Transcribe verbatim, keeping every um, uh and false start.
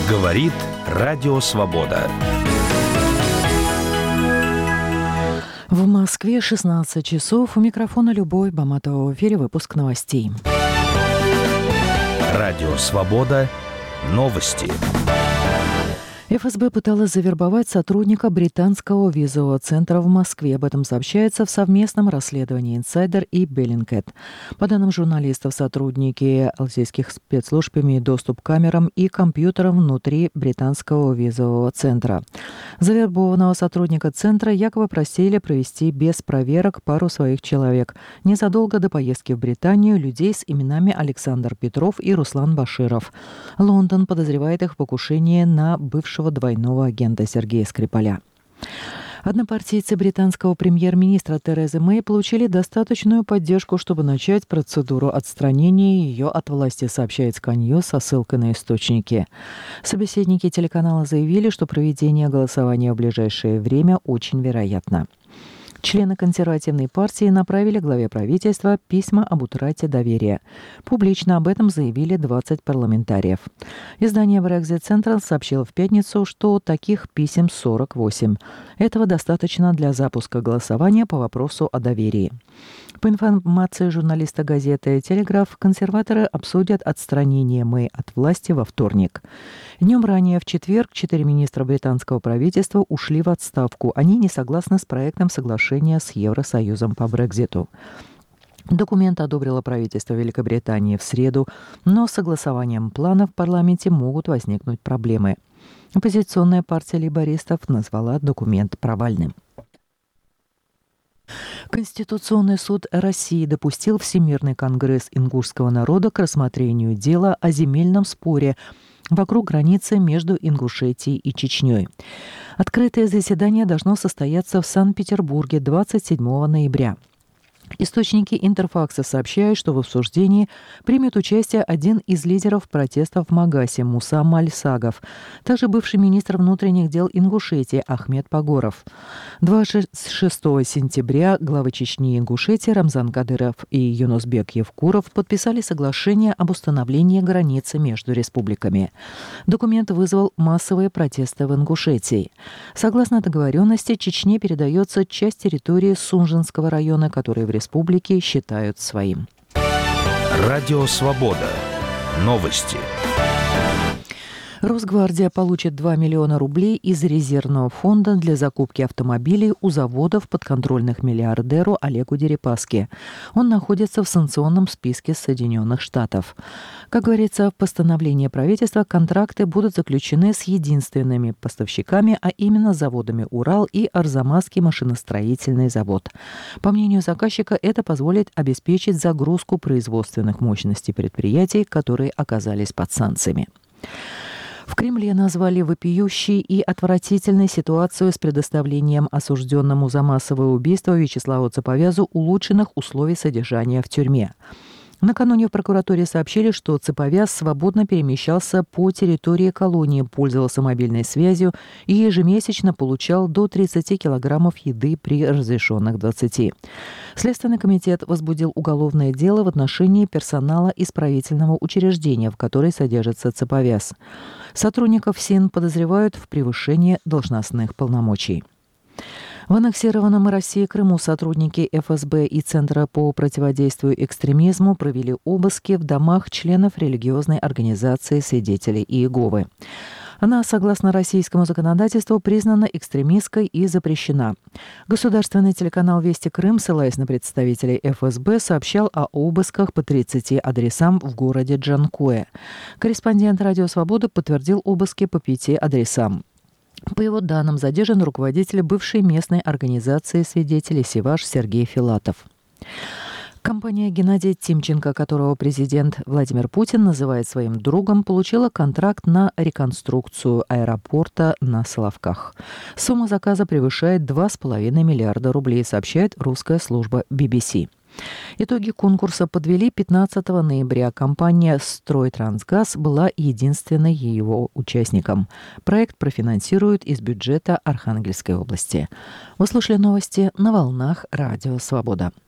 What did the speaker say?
Говорит Радио Свобода. В Москве шестнадцать часов. У микрофона Любовь Баматова. В эфире выпуск новостей. Радио Свобода. Новости. эф эс бэ пыталась завербовать сотрудника британского визового центра в Москве. Об этом сообщается в совместном расследовании «Инсайдер» и «Беллингкэт». По данным журналистов, сотрудники российских спецслужб имеют доступ к камерам и компьютерам внутри британского визового центра. Завербованного сотрудника центра якобы просили провести без проверок пару своих человек. Незадолго до поездки в Британию людей с именами Александр Петров и Руслан Баширов. Лондон подозревает их в покушении на бывшего двойного агента Сергея Скрипаля. Однопартийцы британского премьер-министра Терезы Мэй получили достаточную поддержку, чтобы начать процедуру отстранения ее от власти, сообщает Sky News со ссылкой на источники. Собеседники телеканала заявили, что проведение голосования в ближайшее время очень вероятно. Члены консервативной партии направили главе правительства письма об утрате доверия. Публично об этом заявили двадцать парламентариев. Издание Brexit Central сообщило в пятницу, что таких писем сорок восемь. Этого достаточно для запуска голосования по вопросу о доверии. По информации журналиста газеты «Телеграф», консерваторы обсудят отстранение Мэй от власти во вторник. Днем ранее, в четверг, четыре министра британского правительства ушли в отставку. Они не согласны с проектом соглашения с Евросоюзом по Брекситу. Документ одобрило правительство Великобритании в среду, но с согласованием плана в парламенте могут возникнуть проблемы. Оппозиционная партия лейбористов назвала документ провальным. Конституционный суд России допустил Всемирный конгресс ингушского народа к рассмотрению дела о земельном споре вокруг границы между Ингушетией и Чечней. Открытое заседание должно состояться в Санкт-Петербурге двадцать седьмого ноября. Источники Интерфакса сообщают, что в обсуждении примет участие один из лидеров протестов в Магасе Муса Мальсагов, также бывший министр внутренних дел Ингушетии Ахмед Пагоров. двадцать шестого сентября главы Чечни и Ингушетии Рамзан Кадыров и Юнусбек Евкуров подписали соглашение об установлении границы между республиками. Документ вызвал массовые протесты в Ингушетии. Согласно договоренности, Чечне передается часть территории Сунжинского района, который в республике считают своим. Радио Свобода. Новости. Росгвардия получит два миллиона рублей из резервного фонда для закупки автомобилей у заводов, подконтрольных миллиардеру Олегу Дерипаске. Он находится в санкционном списке Соединенных Штатов. Как говорится в постановлении правительства, контракты будут заключены с единственными поставщиками, а именно заводами «Урал» и Арзамасский машиностроительный завод. По мнению заказчика, это позволит обеспечить загрузку производственных мощностей предприятий, которые оказались под санкциями. В Кремле назвали вопиющей и отвратительной ситуацию с предоставлением осужденному за массовое убийство Вячеславу Цеповязу улучшенных условий содержания в тюрьме. Накануне в прокуратуре сообщили, что Цеповяз свободно перемещался по территории колонии, пользовался мобильной связью и ежемесячно получал до тридцати килограммов еды при разрешенных двадцати. Следственный комитет возбудил уголовное дело в отношении персонала исправительного учреждения, в которой содержится Цеповяз. Сотрудников СИН подозревают в превышении должностных полномочий. В аннексированном России Крыму сотрудники эф эс бэ и Центра по противодействию экстремизму провели обыски в домах членов религиозной организации «Свидетели Иеговы». Она, согласно российскому законодательству, признана экстремистской и запрещена. Государственный телеканал «Вести Крым», ссылаясь на представителей эф эс бэ, сообщал о обысках по тридцати адресам в городе Джанкое. Корреспондент «Радио Свобода» подтвердил обыски по пяти адресам. По его данным, задержан руководитель бывшей местной организации свидетелей Севаш Сергей Филатов. Компания Геннадия Тимченко, которого президент Владимир Путин называет своим другом, получила контракт на реконструкцию аэропорта на Соловках. Сумма заказа превышает два с половиной миллиарда рублей, сообщает русская служба би би си. Итоги конкурса подвели пятнадцатого ноября. Компания «Стройтрансгаз» была единственной его участником. Проект профинансируют из бюджета Архангельской области. Вы слушали новости на волнах Радио Свобода.